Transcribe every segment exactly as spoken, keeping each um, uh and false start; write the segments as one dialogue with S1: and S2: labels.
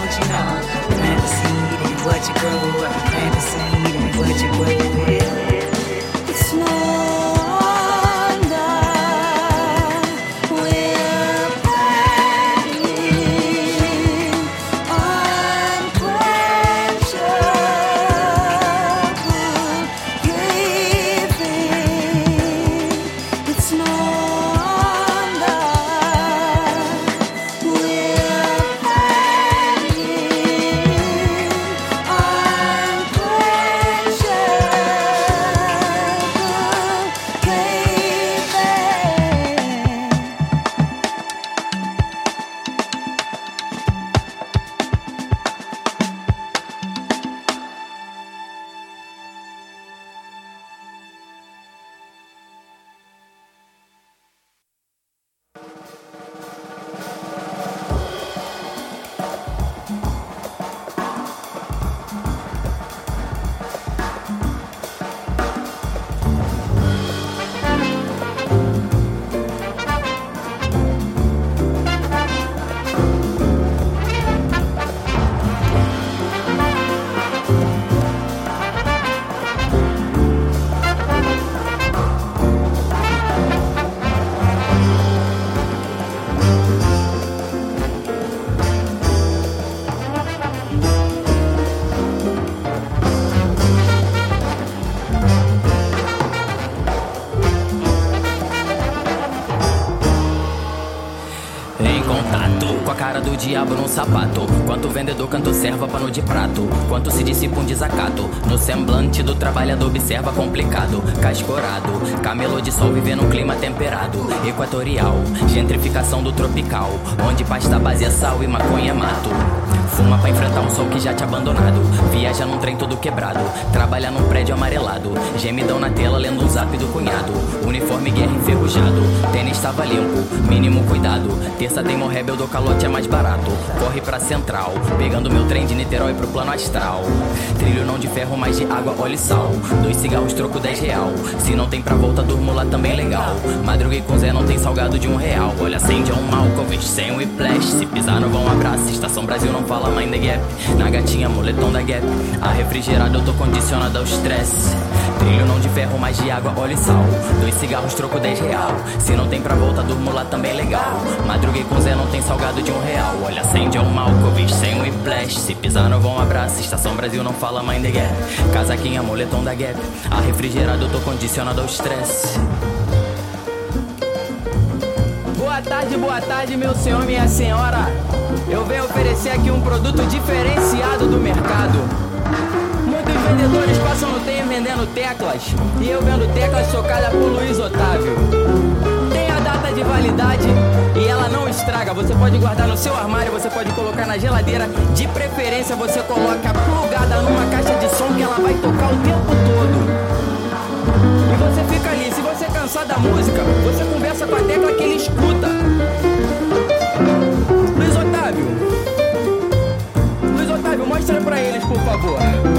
S1: don't you know? Plant the seed and what you grow. Plant the seed and what you grow. It's no wonder we're planting unquenchable giving. It's no wonder we're planting unquenchable craving.
S2: Em contato com a cara do diabo num sapato. Quanto vendedor cantou serva pano de prato. Quanto se dissipa um desacato. No semblante do trabalhador observa complicado. Cascorado, camelô de sol vivendo um clima temperado. Equatorial, gentrificação do tropical. Onde pasta base é sal e maconha é mato. Fuma pra enfrentar um sol que já te abandonado. Viaja num trem todo quebrado. Trabalha num prédio amarelado. Gemidão na tela lendo um zap do cunhado. Uniforme guerra enferrujado. Tênis tava limpo, mínimo cuidado. Terça tem morrebel do calote é mais barato. Corre pra central, pegando meu trem de Niterói pro plano astral. Trilho não de ferro, mas de água, óleo e sal. Dois cigarros, troco dez real. Se não tem pra volta, durmo lá também legal. Madruguei com Zé, não tem salgado de um real. Olha, acende é um Malkovich, sem um whiplash. Se pisar no vão abraço, Estação Brasil não fala Mind the Gap. Na gatinha, moletom da Gap. A refrigerada eu tô condicionado ao stress. Trilho não de ferro, mas de água, óleo e sal. Dois cigarros, troco dez real. Se não tem pra volta, durmo lá também legal. Madruguei com Zé, não tem salgado de um real. Olha, acende é um Malkovich, sem um whiplash. Se pisar no vão abraço, Estação Brasil não fala Mind the Gap. Casaquinha, moletom da Gap. A refrigerada eu tô condicionado ao stress.
S3: Boa tarde, boa tarde, meu senhor, minha senhora. Eu venho oferecer aqui um produto diferenciado do mercado. Muitos vendedores passam no tempo vendendo teclas, e eu vendo teclas tocadas por Luiz Otávio. Tem a data de validade e ela não estraga. Você pode guardar no seu armário, você pode colocar na geladeira. De preferência você coloca plugada numa caixa de som que ela vai tocar o tempo todo. E você fica ali, se você cansar da música, você conversa com a tecla que ele escuta. Luiz Otávio, Luiz Otávio, mostra pra eles, por favor.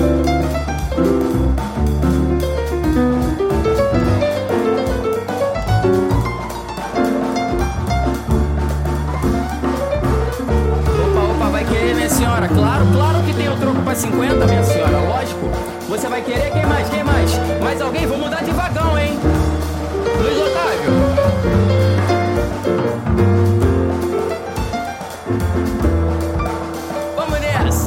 S3: Opa, opa, vai querer, minha senhora? Claro, claro que tem o troco pra cinquenta, minha senhora, lógico. Você vai querer? Quem mais? Quem mais? Mais alguém? Vou mudar de vagão, hein? Luiz Otávio. Vamos nessa.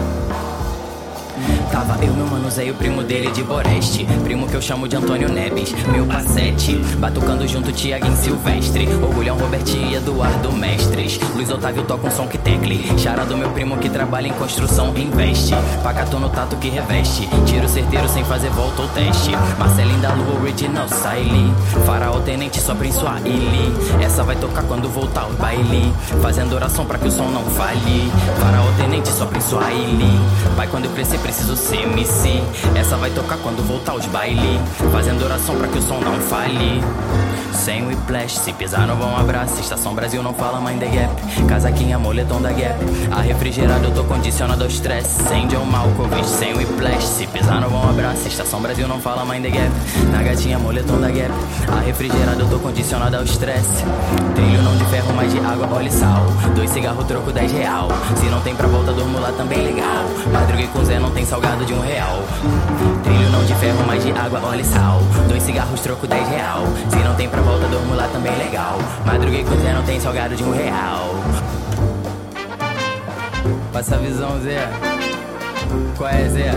S2: Tava eu, meu mano Zé e o primo dele de Boreste. Primo que eu chamo de Antônio Neves, meu passete. Batucando junto Tiaguinho Silvestre. Orgulhão Robert e Eduardo Mestres. Luiz Otávio toca um som que tecle. Chara do meu primo que trabalha em construção investe. Pacato no tato que reveste. Tiro certeiro sem fazer volta ou teste. Marcelinho da Lua original Saili. Faraó tenente só pra Swahili. Essa vai tocar quando voltar o baile. Fazendo oração pra que o som não falhe. Faraó tenente só pra Swahili. Pai, quando eu crescer preciso ser M C. Essa vai tocar quando voltar os baile. Fazendo oração pra que o som não falhe. sem whiplash. Se pisar não vão abraço. Estação Brasil não fala Mind the Gap. Casaquinha, moletom da Gap. A refrigerado eu tô condicionado ao stress. Sem John Malkovich, sem whiplash. Se pisar não vão abraço. Estação Brasil não fala Mind the Gap. Na gatinha, moletom da Gap. A refrigerado eu tô condicionado ao stress. Trilho não de ferro, mas de água, óleo e sal. Dois cigarro, troco dez real. Se não tem pra volta, durmo lá também legal. Madruguei com Zé, não tem salgado de um real. Trilho não de ferro, mas de água, óleo e sal. Dois cigarros, troco dez real. Se não tem pra volta, durmo lá também legal. Madruguei com Zé, não tem salgado de um real. Passa a visão, Zé. Qual é, Zé?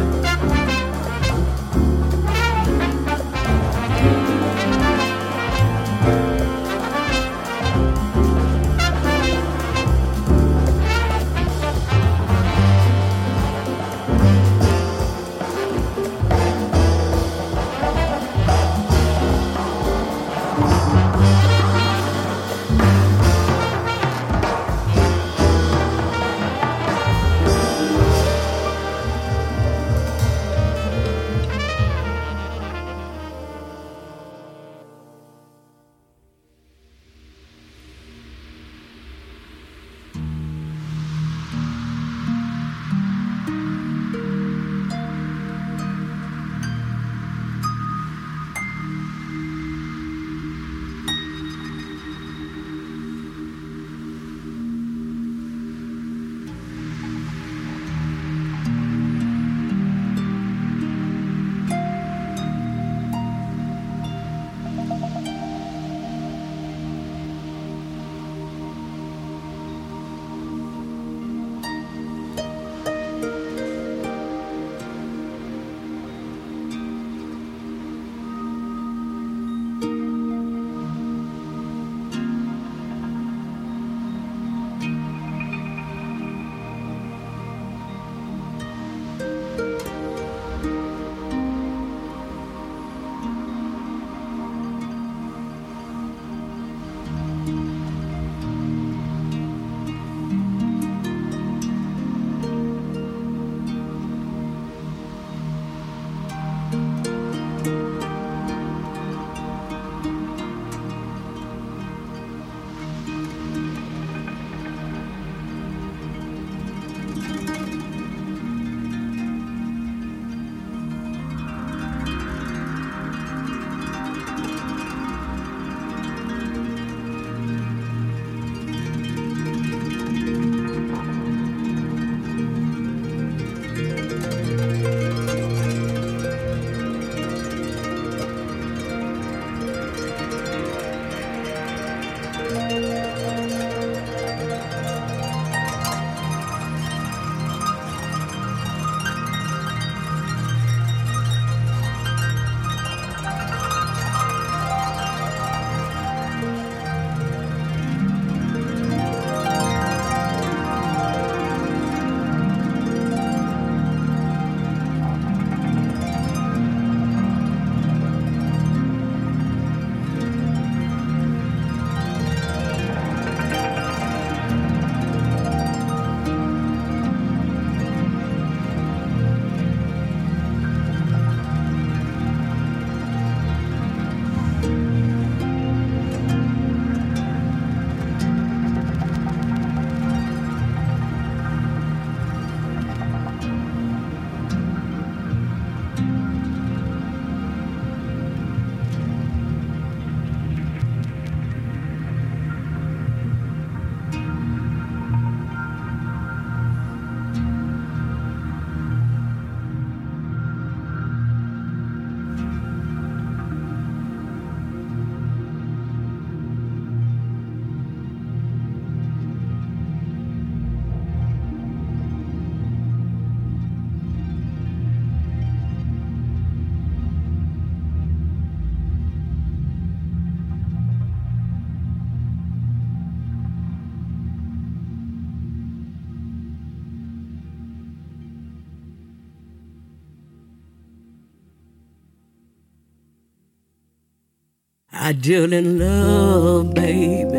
S1: I deal in love, baby,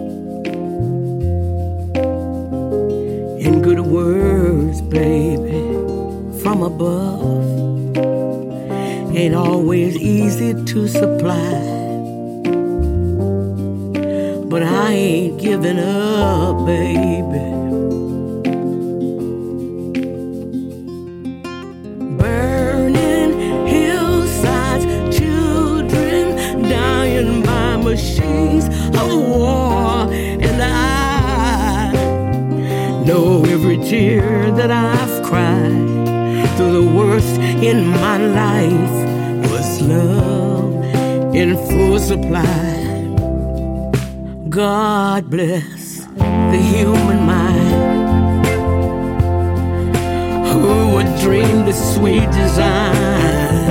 S1: in good words, baby, from above. Ain't always easy to supply.
S4: but I ain't giving up, baby. Burning hillsides, children dying by machines of war, and I know every tear that I've cried through the worst in my life was love in full supply. God bless the human mind, who would dream the sweet design.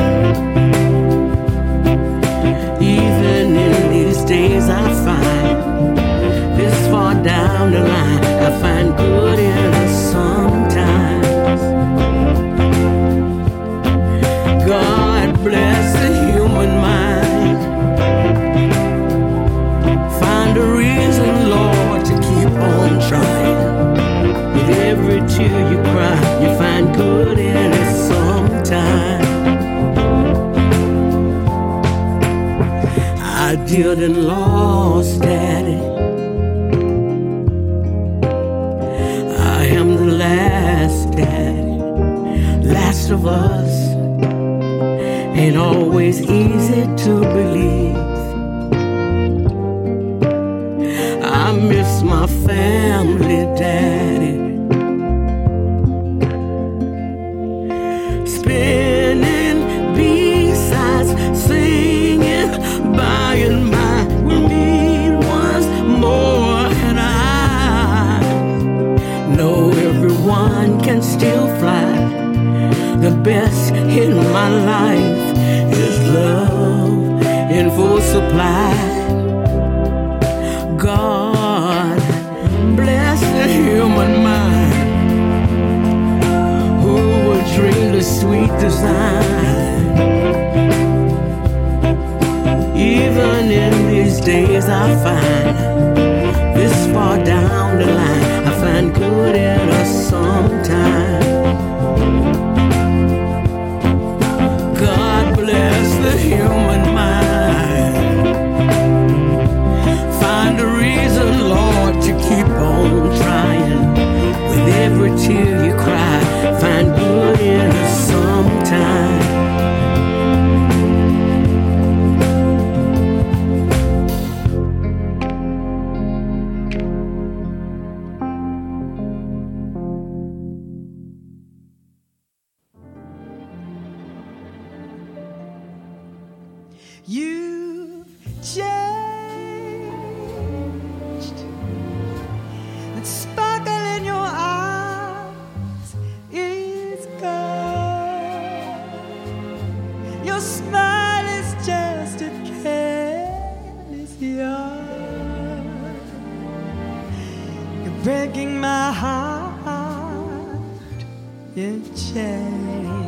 S4: Even in these days I find, this far down the line, I find good in us sometimes. God bless the human mind. Find a reason, Lord, to keep on trying. With every tear you cry, you find good in it sometime. I didn't lost Daddy. I am the last Daddy, last of us. Ain't always easy to believe. I miss my family, Daddy. Spinning B-sides, singing by and by. We need once more, and I know everyone can still fly. The best in my life is love in full supply. God bless the human mind, who would dream the sweet design. Even in these days I find, this far down the line, I find good in us sometime. God bless the human mind. Find a reason, Lord, to keep on trying. With every tear you cry, find good in us sometime.
S1: You've changed. That sparkle in your eyes is gone. Your smile is just a careless yarn. You're breaking my heart. You've changed.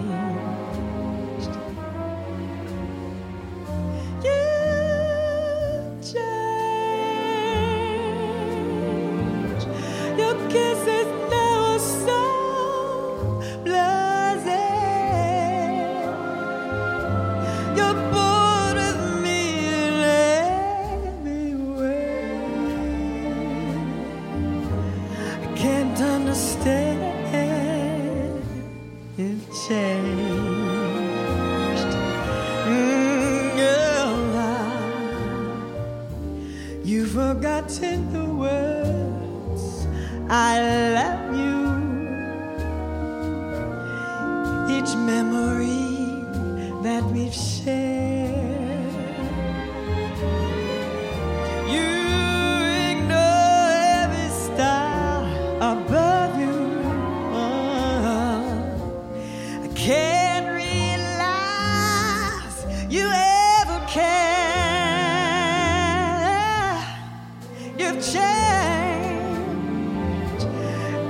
S1: Kisses now are so blasé. You're bored of me and let me wait. I can't understand. You've changed. Mm, girl, you've forgotten the words I love you. Each memory that we've shared, you ignore every star above you. Oh, I can't realize you ever care. You've changed.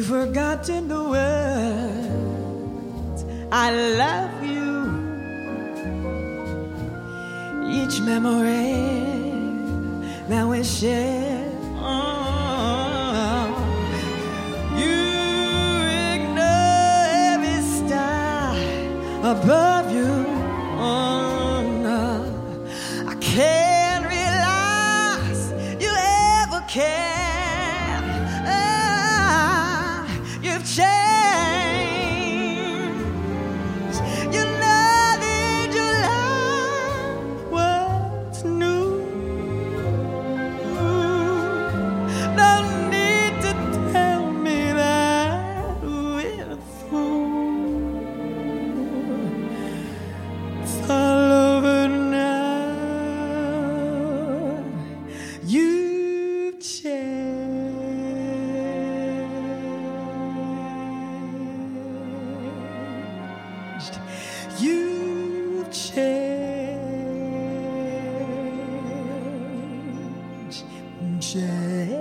S1: forgotten the words I love you. Each memory that we share. Oh, you ignore every star above you. Oh no, I can't realize you ever cared. Changed. You know that your love was new. Don't need to tell me that we're through. It's all over now. You've changed. You've changed, changed.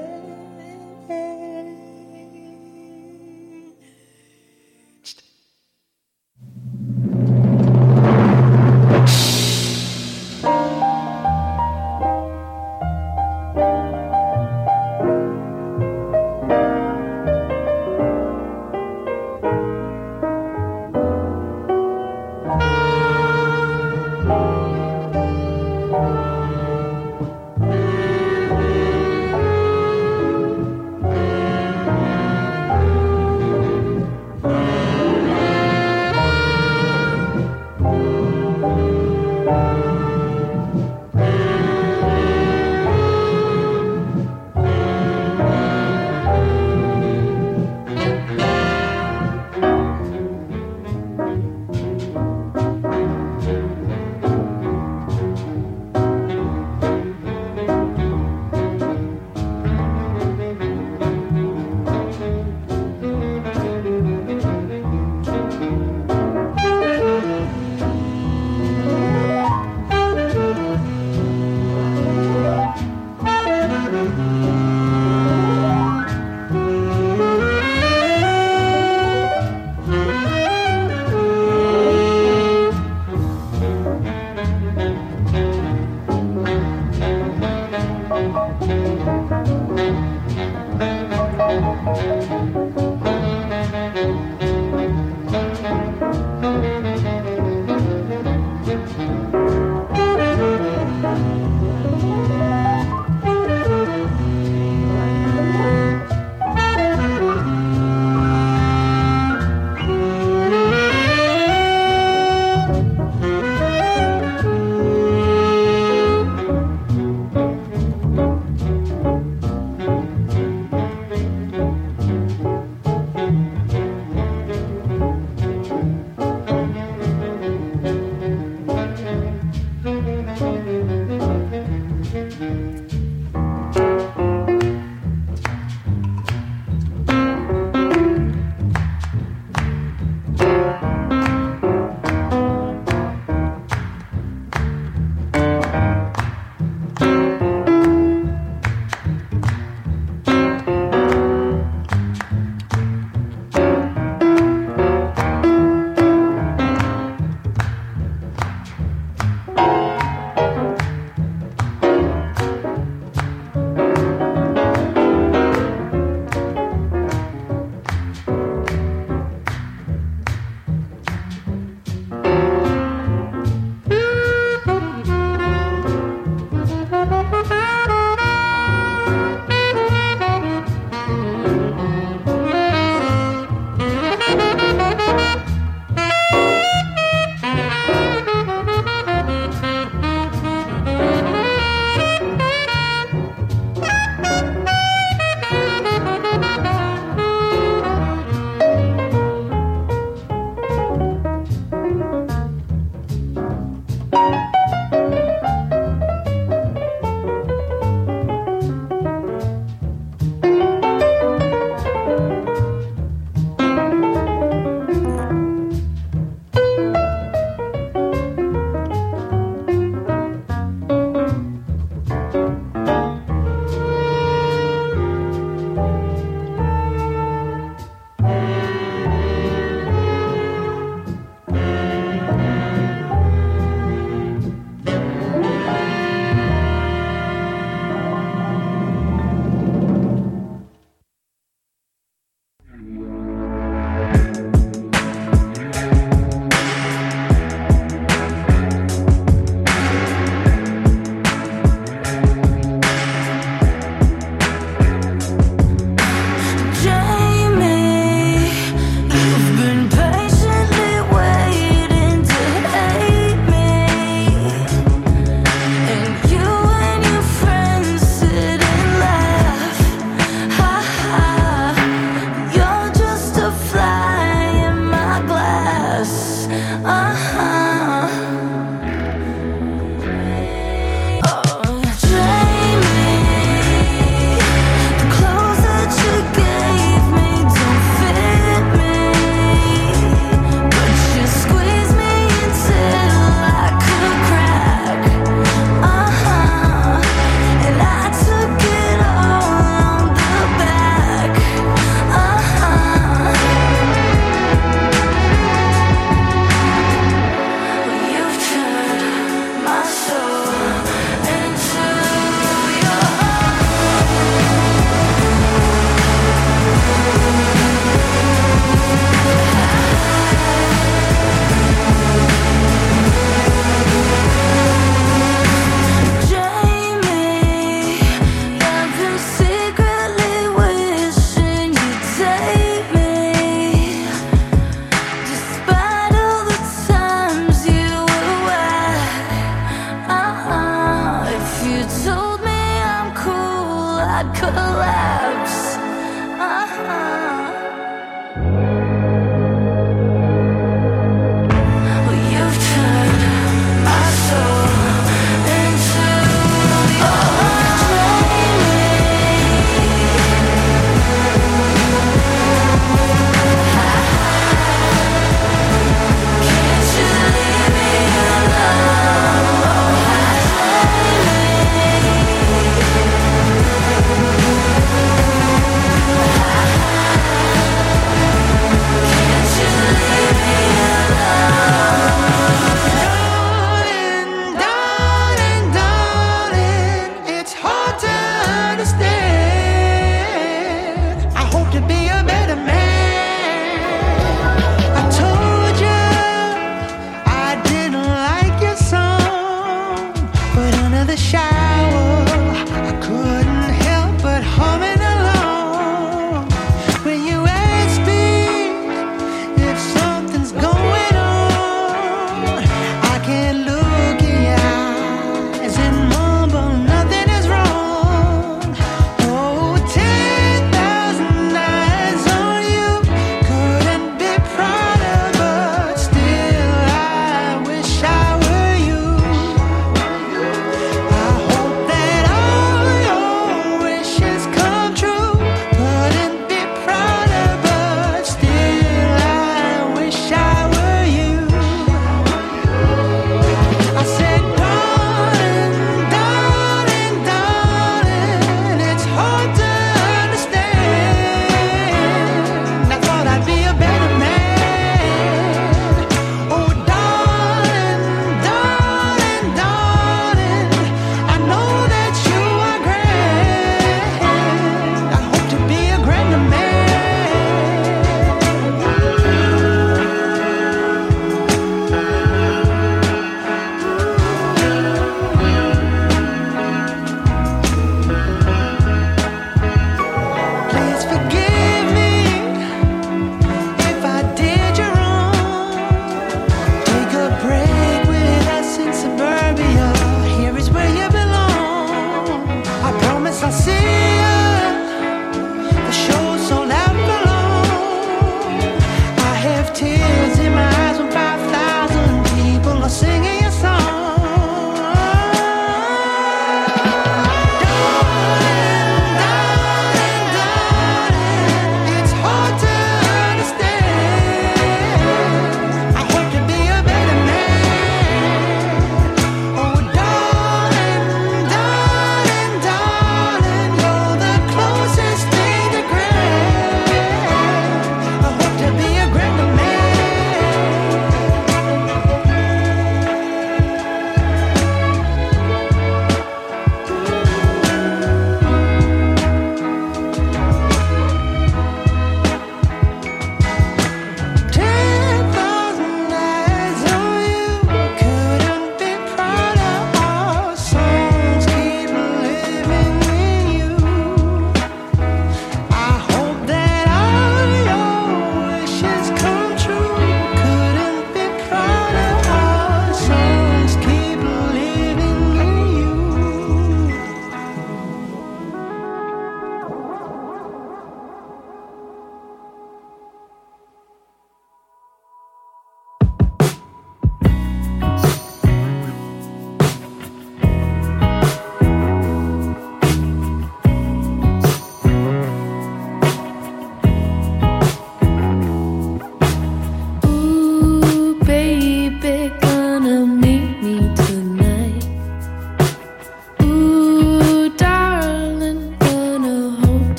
S5: Thank you.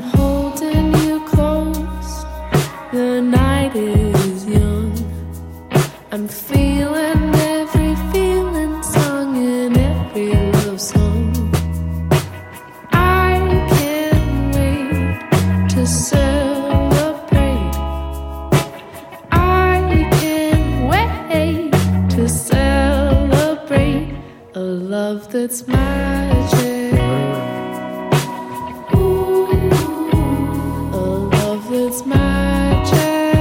S5: holding you close. The night is young. I'm feeling every feeling sung in every love song. I can't wait to celebrate. I can't wait to celebrate a love that's magic. Ooh, a love that's magic.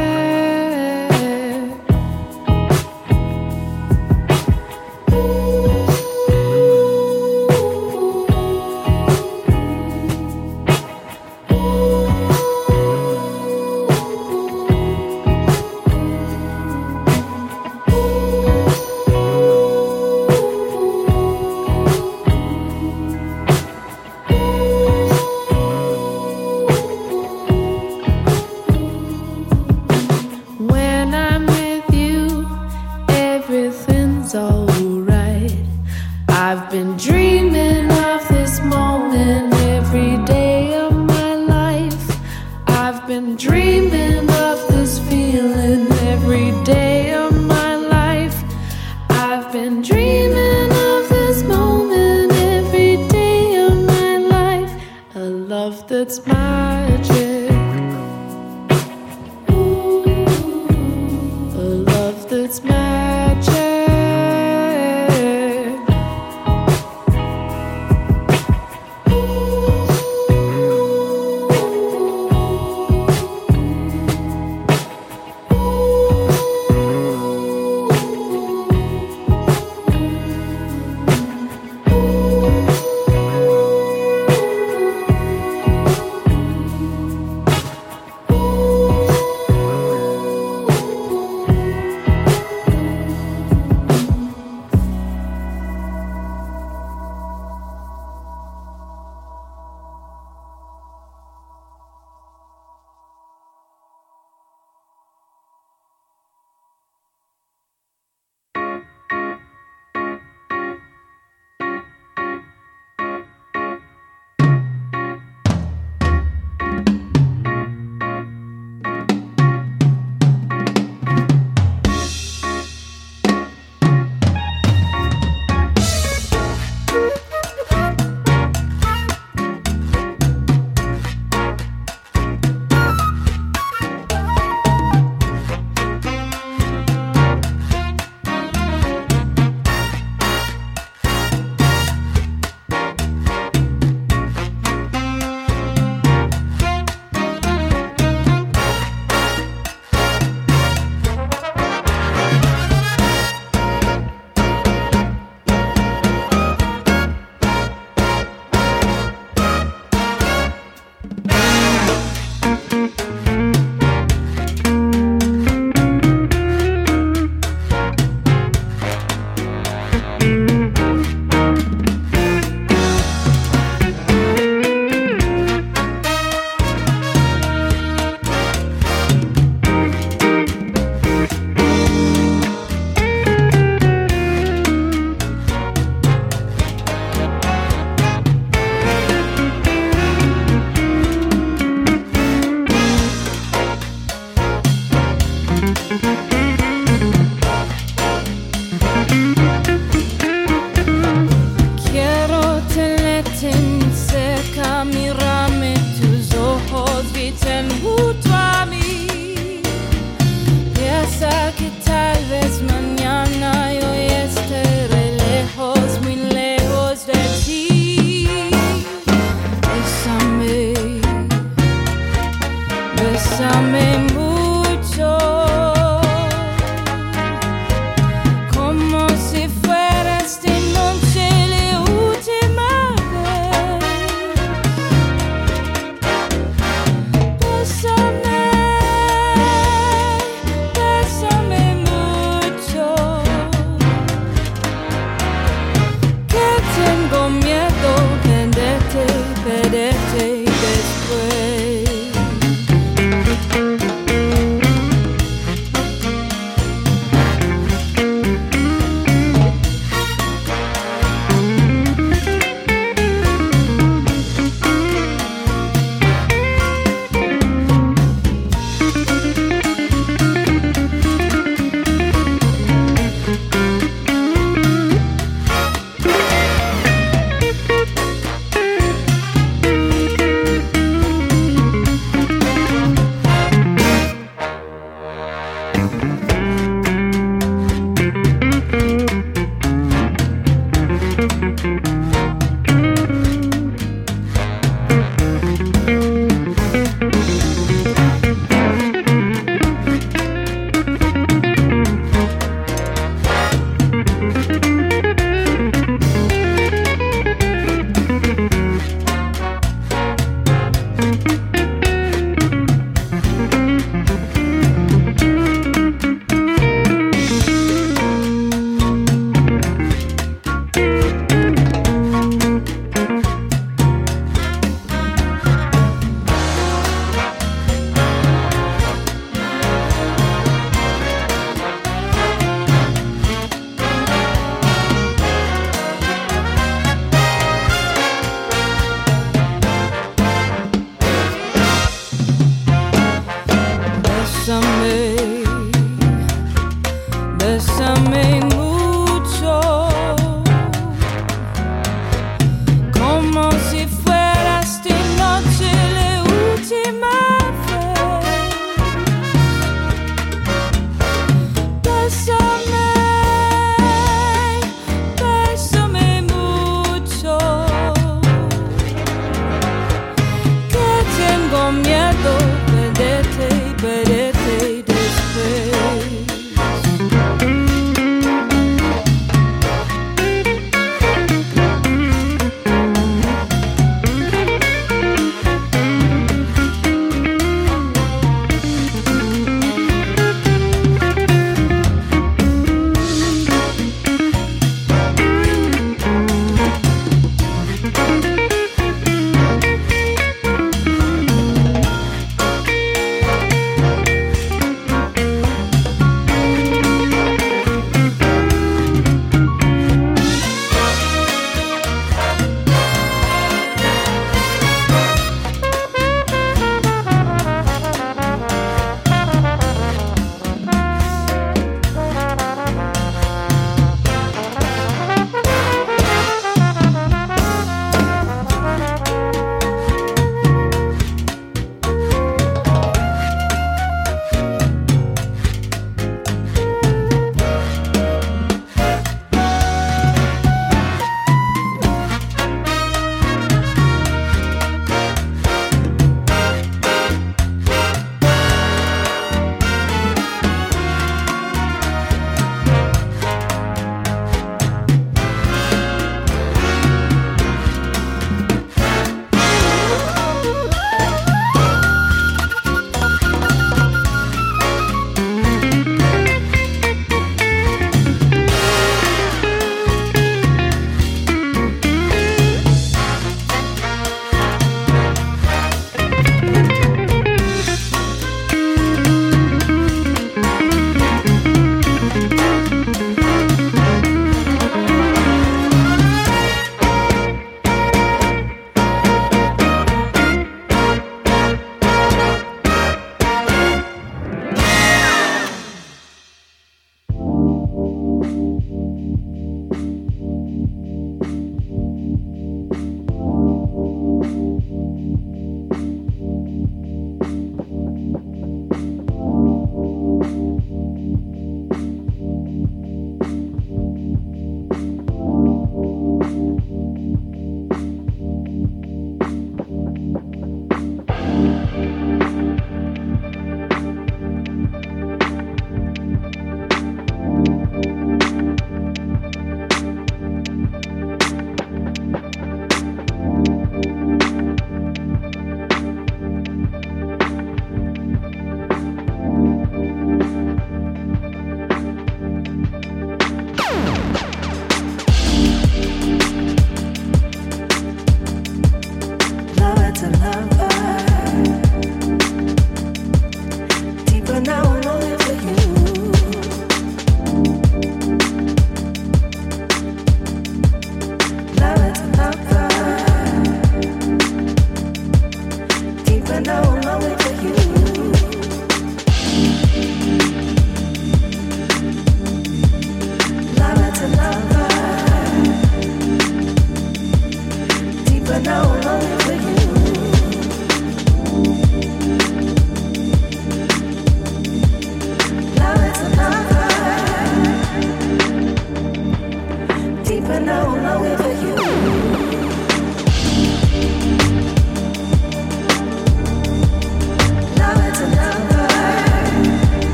S5: When I'm with you, everything's alright. I've been dreaming of this moment every day of my life. I've been dreaming of this feeling every day of my life. I've been dreaming of this moment every day of my life. A love that's magic. Ooh, a love that's magic. Quiero tenerte cerca, mírame, tus ojos griten junto a mí. Piensa que tal vez mañana yo estaré lejos, muy lejos de ti. Bésame, bésame.